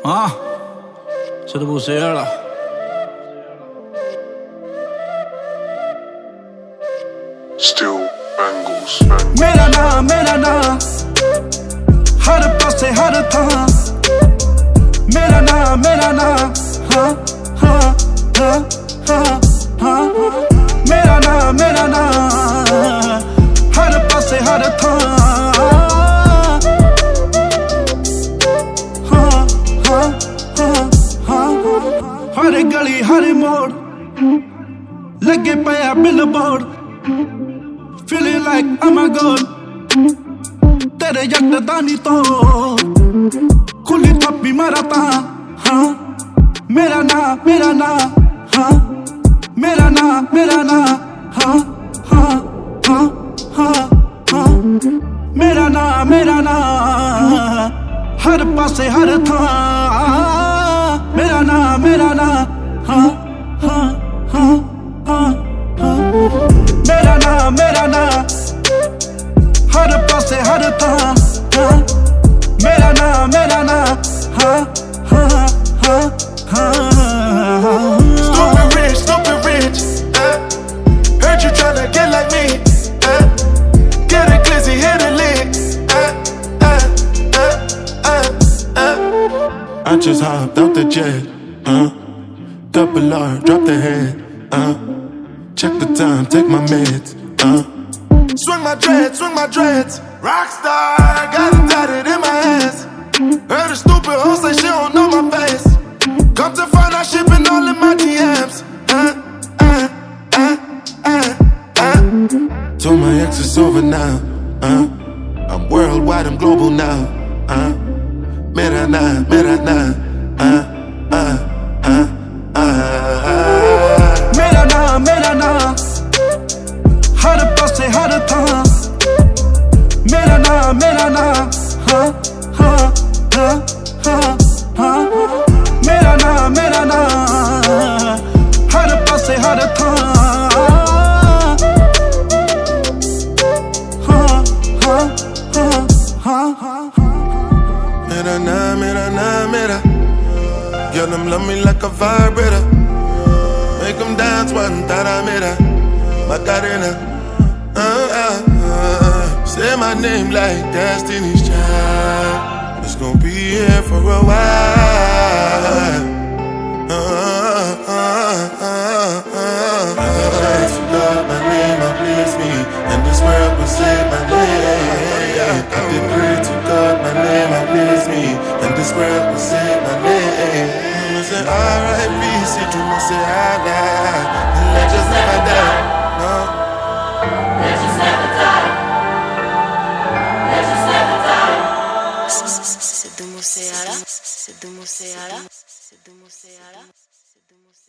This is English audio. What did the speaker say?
Ah, se te pusiera. Still bangles. मेरा नाम हर पासे हर था मेरा नाम हाँ हाँ हाँ हाँ हाँ मेरा नाम हर पासे हर था हाँ हाँ हाँ हाँ हर गली हर मोड़ लगे पाया billboard feeling like I'm a god तेरे यकदानी तो खुली थप्पी मारता हाँ मेरा नाम हाँ मेरा नाम हाँ हाँ हाँ हाँ हाँ मेरा नाम हर पासे हर था मेरा नाम हाँ हाँ हाँ हाँ हाँ मेरा नाम हर पासे हर था मेरा नाम हाँ हाँ हाँ हाँ Stupid rich, heard you tryna get like me, get a glizzy, hit a lick, I just hopped out the jet, double R, drop the head, check the time, take my meds, swing my dreads, rockstar, got it tatted in my hands. Heard a stupid hoe say she don't know my face. Come to find out she been all in my DMs. Told my ex it's over now. I'm worldwide, I'm global now. Mera na. मेरा नाम हर पासे हर था मेरा नाम हाँ हाँ हाँ हाँ हाँ मेरा नाम हर पासे हर था हाँ हाँ हाँ हाँ हाँ Mera. Girl, them love me like a vibrator. Make them dance one taramera. Macarena. Say my name like Destiny's Child. It's gonna be here for a while. God, my name, please me, and this world will say my name. I did pray to God, my name, please me, and this world will say my name. I say R.I.P. See you, I say Allah. Legends never die. No. Legends never die. Legends never die. C'est de Mousséala.